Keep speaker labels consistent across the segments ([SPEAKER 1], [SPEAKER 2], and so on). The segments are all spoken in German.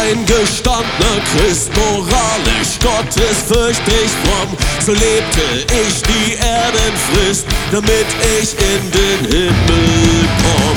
[SPEAKER 1] ein gestandener Christ, moralisch, gottesfürchtig, fromm. So lebte ich die Erdenfrist, damit ich in den Himmel komm.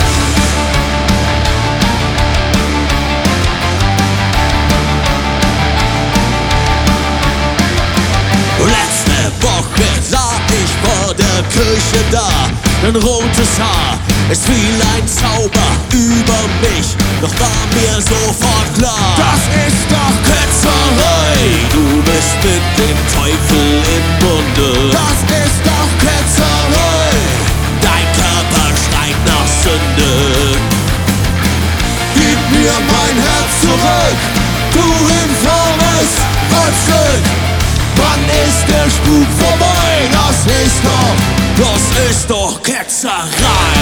[SPEAKER 1] Letzte Woche sah ich vor der Kirche da, ein rotes Haar, es fiel ein Zauber über mich, doch war mir sofort klar, das ist doch Ketzerei, du bist mit dem Teufel im Bunde, das ist doch Ketzerei, dein Körper schreit nach Sünde, gib mir mein Herz zurück, du infames Volksstück. Wann ist der Spuk vorbei? Das ist doch Ketzerei.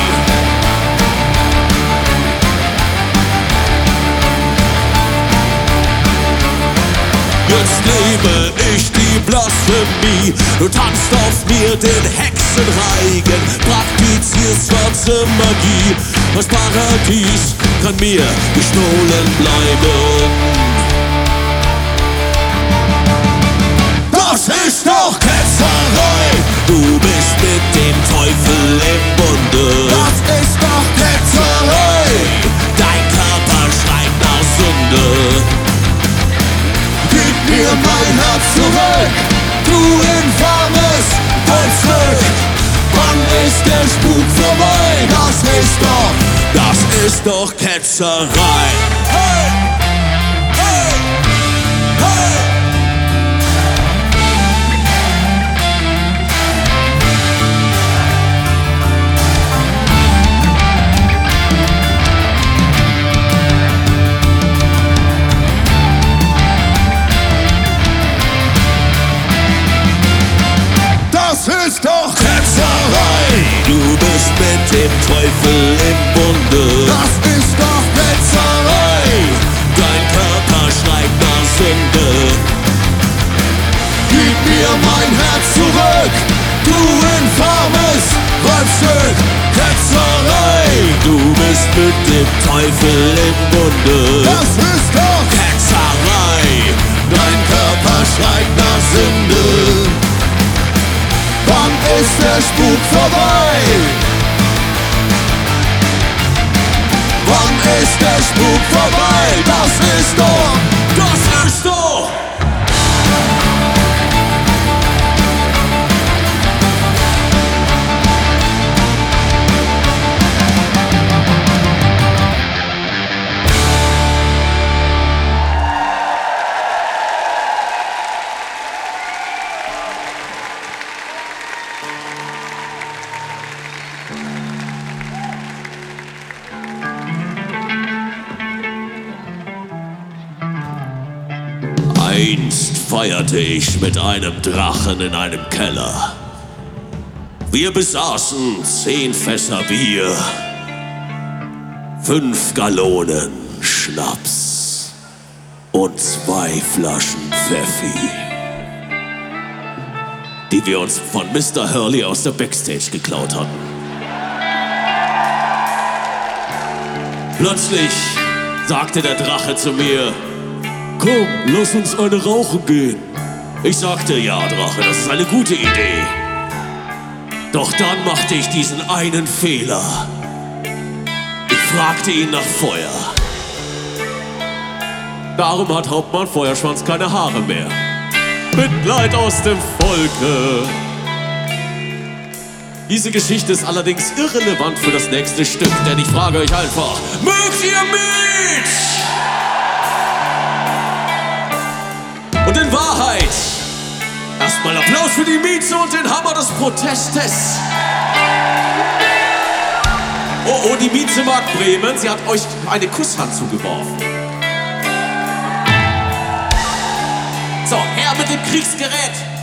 [SPEAKER 1] Jetzt lebe ich die Blasphemie, du tanzt auf mir den Hexenreigen, praktizierst schwarze Magie. Das Paradies kann mir gestohlen bleiben. Das ist doch Ketzerei, du bist mit dem Teufel im Bunde. Das ist doch Ketzerei, dein Körper schreit nach Sünde. Gib mir mein Herz zurück, du infames Volksstück. Wann ist der Spuk vorbei? Das ist doch Ketzerei. Hey! Hey! Hey! Das ist doch Ketzerei, du bist mit dem Teufel im Bunde. Das ist doch Ketzerei, dein Körper schreit nach Sünde. Gib mir mein Herz zurück, du infames Volksstück. Ketzerei, du bist mit dem Teufel im Bunde. Das ist doch Ketzerei, dein Körper schreit nach Sünde. Wann ist der Spuk vorbei? Wann ist der Spuk vorbei? Das ist doch Einst feierte ich mit einem Drachen in einem Keller. Wir besaßen 10 Fässer Bier, 5 Gallonen Schnaps und 2 Flaschen Pfeffi, die wir uns von Mr. Hurley aus der Backstage geklaut hatten. Plötzlich sagte der Drache zu mir: Komm, lass uns eine rauchen gehen. Ich sagte, ja, Drache, das ist eine gute Idee. Doch dann machte ich diesen einen Fehler. Ich fragte ihn nach Feuer. Darum hat Hauptmann Feuerschwanz keine Haare mehr. Mitleid aus dem Volke. Diese Geschichte ist allerdings irrelevant für das nächste Stück, denn ich frage euch einfach, mögt ihr mit? Und in Wahrheit, erstmal Applaus für die Mieze und den Hammer des Protestes. Oh, die Mieze mag Bremen, sie hat euch eine Kusshand zugeworfen. So, her mit dem Kriegsgerät.